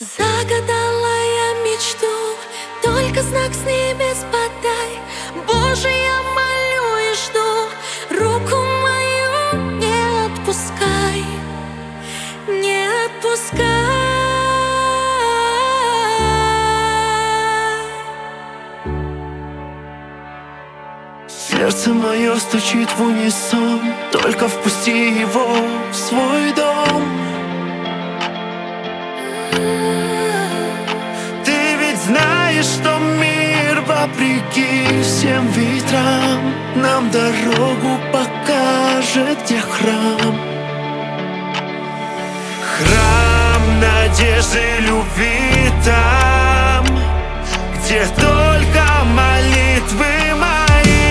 Загадала я мечту, только знак с небес подай. Боже, я молю и жду, руку мою не отпускай, не отпускай. Сердце мое стучит в унисон, только впусти его в свой дом. Ты ведь знаешь, что мир вопреки всем ветрам нам дорогу покажет, где храм. Храм надежды, любви там, где только молитвы мои.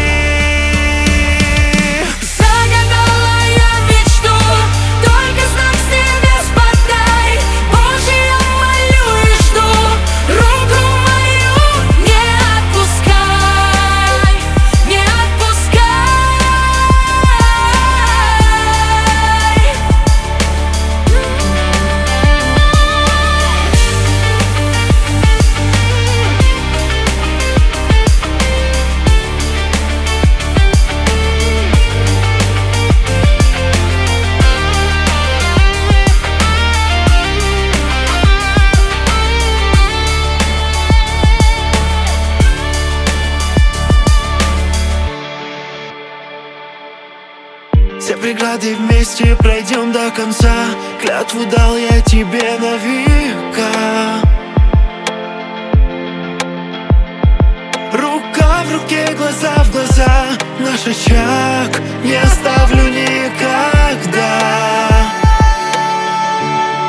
Все преграды вместе пройдем до конца. Клятву дал я тебе на века. Рука в руке, глаза в глаза. Наш очаг не оставлю никогда.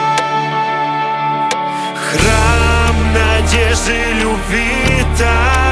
Храм надежды, любви там,